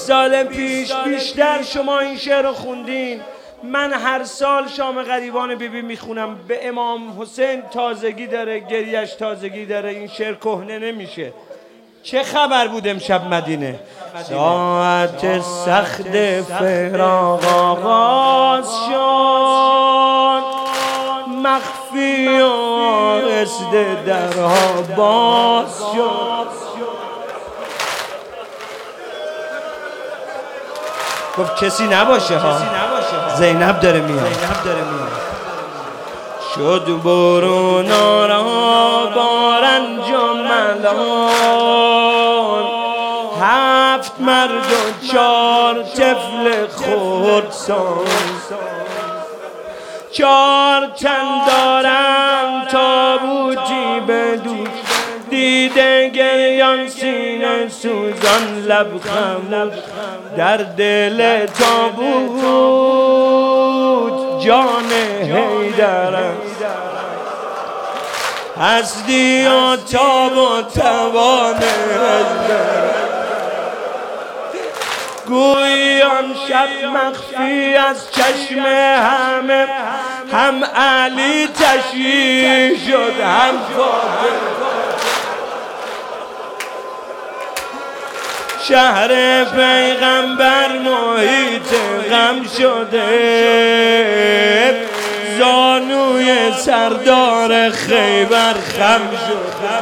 سال پیش بیشتر شما این شعر رو خوندین. من هر سال شام غریبان بیبی میخونم. به امام حسین تازگی داره، گریش تازگی داره، این شعر کهنه نمیشه. چه خبر بود امشب مدینه؟ ساعت سخت فراق آغاز شد، مخفی و آهسته درها باز شد. گفت کسی نباشه ها، زینب داره میاد. شد برون آرا بارنج و ملان، 7 مرد و 4 طفل خردسال. 4 تن دارم تابوتی به دوش، دیده گریان سینه سوزان لب خموش. در دل تابوت جان حیدر است، هستی و تاب و توان حیدر. گویی آن شب مخفی از چشم همه، هم علی تشییع شد هم فاطمه. شهر پیغمبر محیط غم شده، زانوی سردار خیبر خم شده.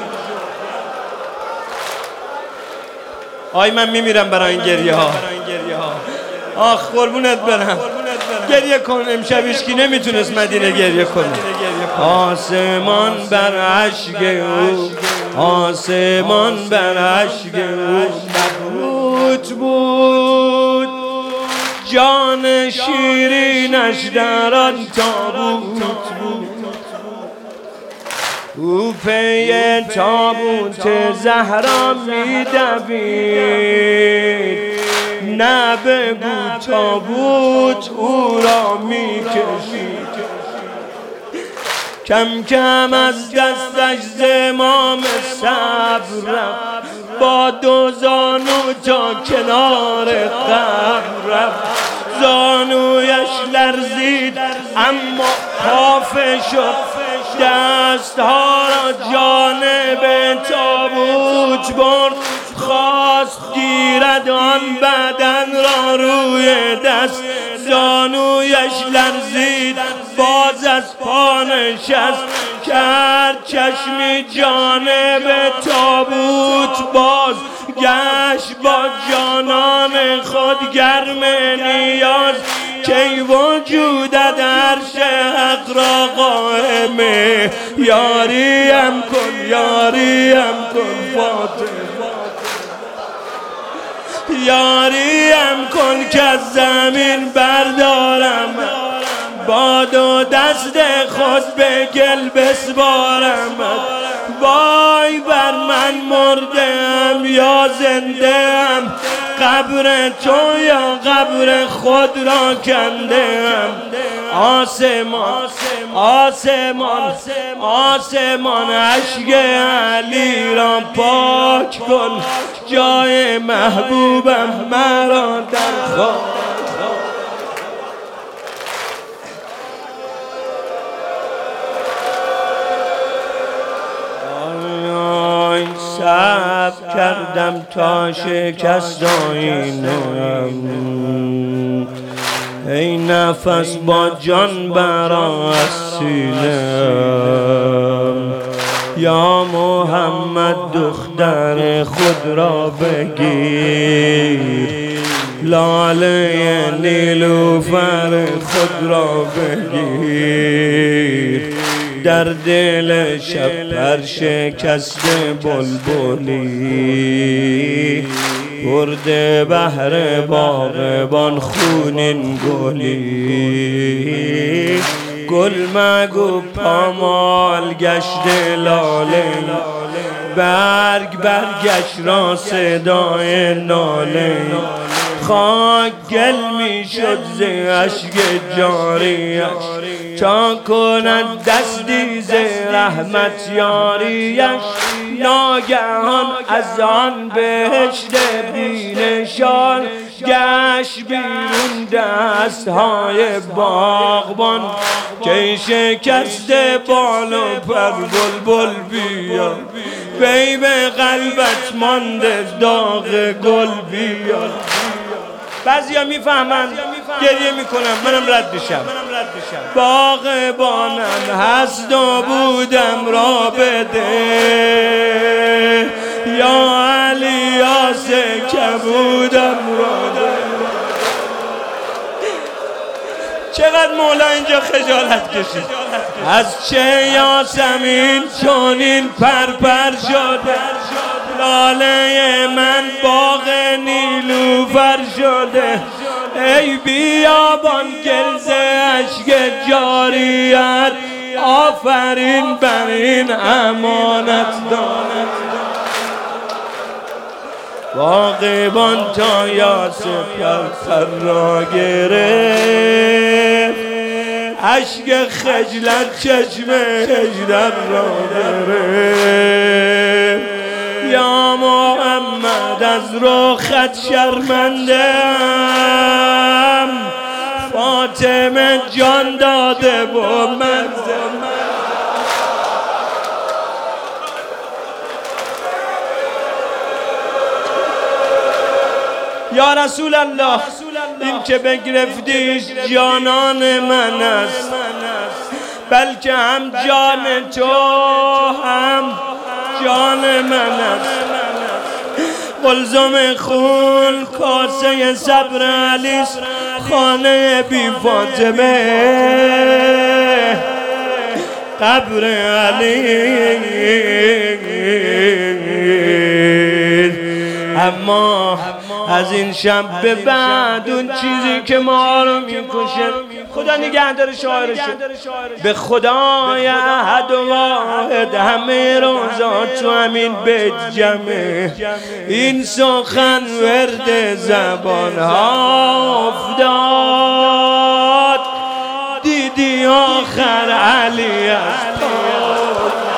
آی من میمیرم برای این گریه ها. آخ قربونت برم، گریه کن. امشب هیچکی نمیتونست مدینه گریه کنه. آسمان بر اشک او، آسمان بر اشک او مبهوت بود. جان شیرینش در آن تابوت بود. او پی تابوت زهرا میدوید، نه بگو تابوت او را میکشید. کم کم از دستش زمام صبر رفت، با 2 زانو تا کنار قبر رفت. زانویش لرزید اما خافه شد، دستها را جانب تابوت برد. خواست گیرد آن بدن را روی دست، زانویش لرزید باز از پا نشست. کرد چشمی جانب تابوت باز، گشت با جانان خود گرم نیاز. کی وجودت عرش حق را قائمه، یاریم کن یاریم کن فاطمه. یاریم کن که از زمین بردارم، با 2 دست خود به گل بسپارم. وای بر من مردم یا زندم، قبر تو یا قبر خود را کندم. آسمان آسمان آسمان اشک علی را پاک کن، جای محبوبم مرا در خاک. صبر کردم تا شکست آیینه‌ام، ای نفس با جان برا از سینه‌ام. یا محمد دختر خود را بگیر، لاله نیلوفر خود را بگیر. در دل شب پر شکسته بلبلی، برده بهر باغبان خونین گلی. گل مگو پامال گشته لاله، برگ برگش را صدای ناله. خاک گل میشد ز اشک جاریش تا کند دستی ز رحمت یاریش ناگهان از آن بهشت بی نشان گشت بیرون دستهای باغبان که شکسته بال و پر بلبل بیا وی به قلبت مانده داغ گل بیا. بعضیا میفهمن گریه میکنم منم رد بشم باغبانم هست و بودم را بده یا علی آسه کبودم را بده. چقدر مولا اینجا خجالت کشید از چه یاسمین چونین پرپر شده لاله من باغ نیلوفر شده ای بیابان گلز اشک جاریت آفرین بر این امانت دانت باغبان تا یاسف پر را گرفت اشک خجلت چشم هجرت را گرفت یا محمد از رخت شرمنده‌ام فاطمه جان داده و من یا رسول الله این که بگرفتیش جانان من است بلکه هم جان تو هم جان من است قلزم خون کاسه صبر علیست خانه بی فاطمه قبر علی اما از این شب به بعد اون چیزی که ما رو میکشه خدا نگهدار شاعرشو به خدای احد و واحد همه روزات تو همین بیت جمعه این سخن ورد زبان ها افتاد دیدی آخر علی است